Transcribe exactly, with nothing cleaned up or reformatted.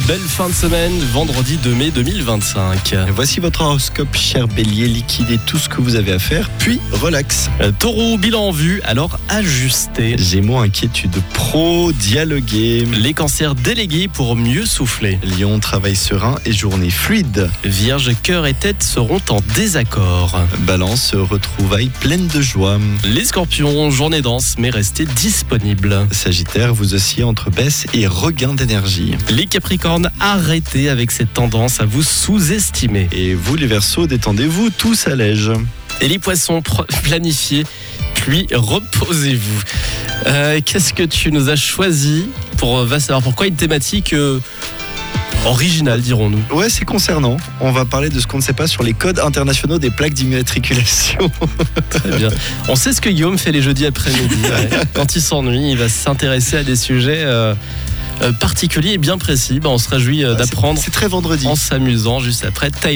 belle fin de semaine, vendredi deux mai deux mille vingt-cinq. Voici votre horoscope, cher Bélier. Liquidez tout ce que vous avez à faire, puis relax. Euh, Taureau, bilan en vue, alors ajustez. Gémeaux, inquiétude pro, dialoguez. Les cancers, délégués pour mieux souffler. Lion, travail serein et journée fluide. Vierge, cœur et tête seront en désaccord. Balance, retrouvailles pleines de joie. Les scorpions, journée dense mais restez disponibles. Sagittaire, vous oscillez entre baisse et regain d'énergie. Les capricornes, arrêtez avec cette tendance à vous sous-estimer. Et vous, les Verseaux, détendez-vous, tout s'allège. Et les poissons, pro- planifiez, puis reposez-vous. Euh, qu'est-ce que tu nous as choisi pour euh, va savoir pourquoi une thématique euh, originale, dirons-nous. Ouais, c'est concernant. On va parler de ce qu'on ne sait pas sur les codes internationaux des plaques d'immatriculation. Très bien. On sait ce que Guillaume fait les jeudis après-midi. Ouais. Quand il s'ennuie, il va s'intéresser à des sujets euh, euh, particuliers et bien précis. Ben, on se réjouit euh, d'apprendre C'est très vendredi. en s'amusant juste après.